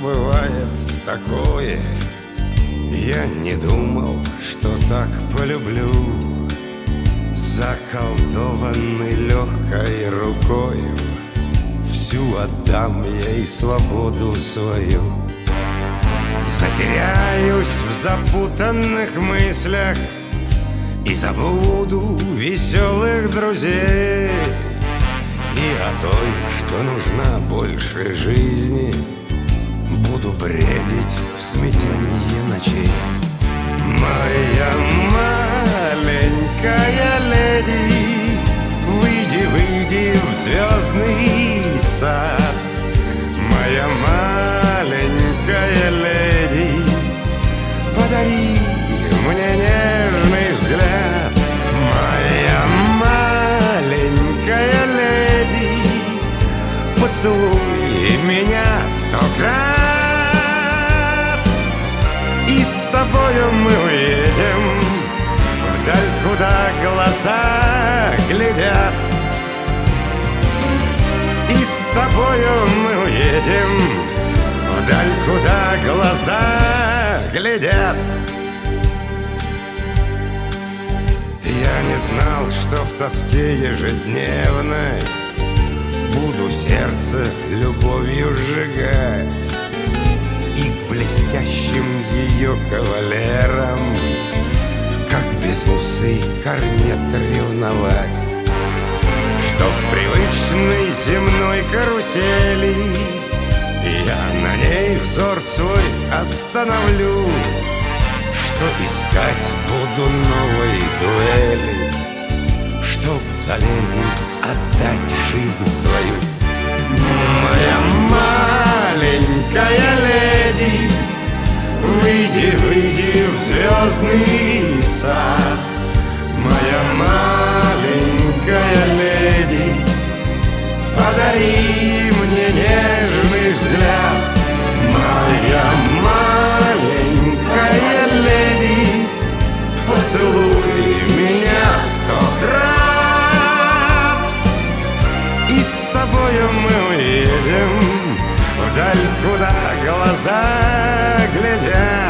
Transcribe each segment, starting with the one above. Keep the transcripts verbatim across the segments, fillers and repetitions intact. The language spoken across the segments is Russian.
бывает такое. Я не думал, что так полюблю. Заколдованный легкой рукою всю отдам ей свободу свою. Затеряюсь в запутанных мыслях и забуду веселых друзей. И о той, что нужна больше жизни, буду бредить в смятенье ночей. Моя маленькая леди, выйди, выйди в звездный сад. Моя маленькая леди, подари мне нежный взгляд. Моя маленькая леди, поцелуй меня сто крат. И с тобою мы уедем вдаль, куда глаза глядят. И с тобою мы уедем вдаль, куда глаза глядят. Я не знал, что в тоске ежедневной буду сердце любовью сжигать и к блестящим ее кавалерам, как безусый корнет, ревновать. Что в привычной земной карусели я на ней взор свой остановлю, что искать буду новой дуэли, чтоб за леди отдать жизнь свою. Моя маленькая леди, выйди, выйди в звездный сад. Моя маленькая леди, подари мне нежный взгляд. Моя маленькая леди, поцелуй меня сто крат. И с тобою мы уедем вдаль, куда глаза глядят.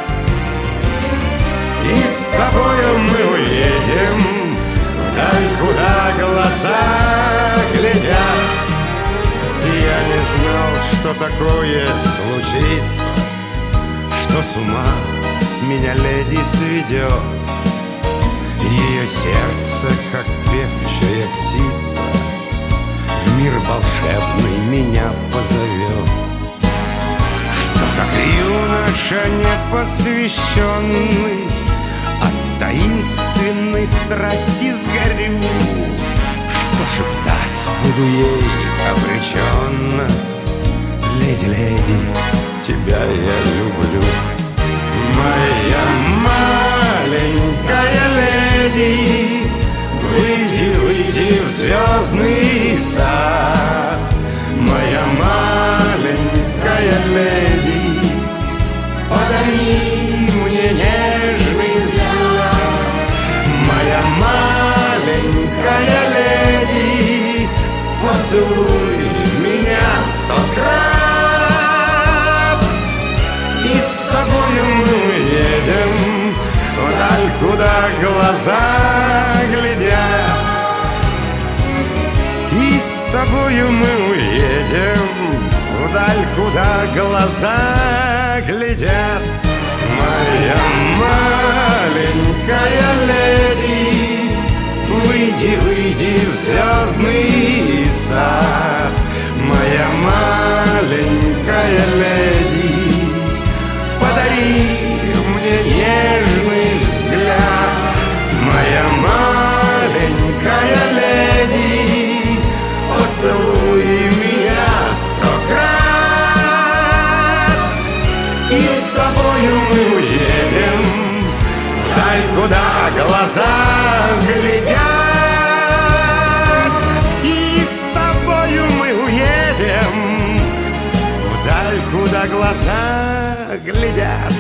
И с тобою мы уедем вдаль, куда глаза глядят. Я не знал, что такое случится, что с ума меня леди сведет. Ее сердце, как певчая птица, в мир волшебный меня позовет. Что как юноша непосвященный от таинственной страсти сгорю, что шептать буду ей обреченно: леди, леди, тебя я люблю. Моя маленькая леди, выйди, выйди в звездный сад. Моя маленькая леди, подари мне нежный взгляд. Моя маленькая леди, поцелуй меня сто крат. И с тобою мы уедем вдаль, куда глаза глядят. И с тобою мы уедем вдаль, куда глаза глядят. Моя маленькая леди, выйди, выйди в звездный сад. Моя маленькая леди, подари мне нежный взгляд. Моя маленькая леди, поцелуй меня сто крат. И с тобою мы уедем вдаль, куда глаза глядят. И с тобою мы уедем вдаль, куда глаза глядят.